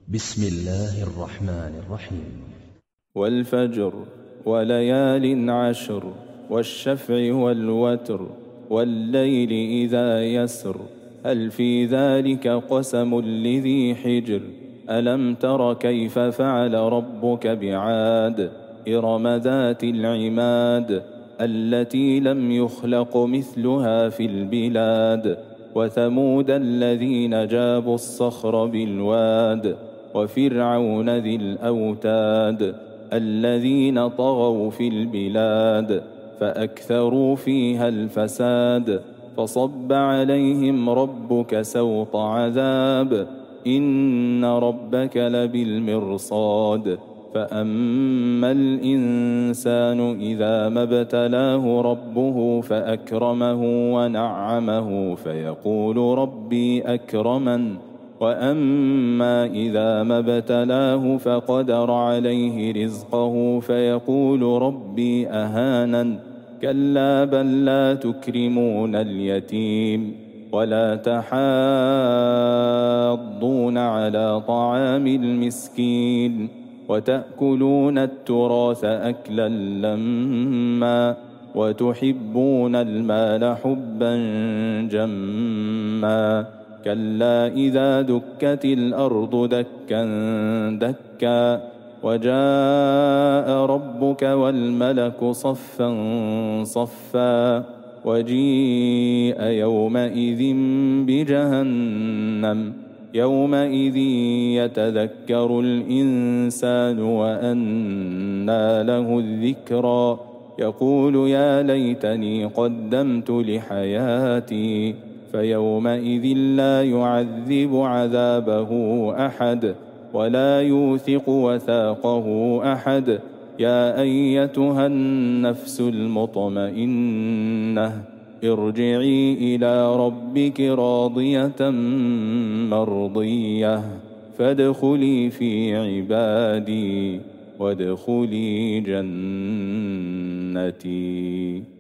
بسم الله الرحمن الرحيم. والفجر وليال عشر والشفع والوتر والليل إذا يسر هل في ذلك قسم لذي حجر ألم تر كيف فعل ربك بعاد إرم ذات العماد التي لم يخلق مثلها في البلاد وثمود الذين جابوا الصخر بالواد وفرعون ذي الأوتاد الذين طغوا في البلاد فأكثروا فيها الفساد فصب عليهم ربك سوط عذاب إن ربك لبالمرصاد فأما الإنسان إذا ما ابتلاه ربه فأكرمه ونعمه فيقول ربي أكرمن وأما إذا ما ابتلاه فقدر عليه رزقه فيقول ربي أهانن كلا بل لا تكرمون اليتيم ولا تحاضون على طعام المسكين وتأكلون التراث أكلا لما وتحبون المال حبا جما كلا إذا دكت الأرض دكا دكا وجاء ربك والملك صفا صفا وجيء يومئذ بجهنم يومئذ يتذكر الإنسان وأنى له الذكرى يقول يا ليتني قدمت لحياتي فيومئذ لا يعذب عذابه أحد ولا يوثق وثاقه أحد يا أيتها النفس المطمئنة ارجعي إلى ربك راضية مرضية فادخلي في عبادي وادخلي جنتي.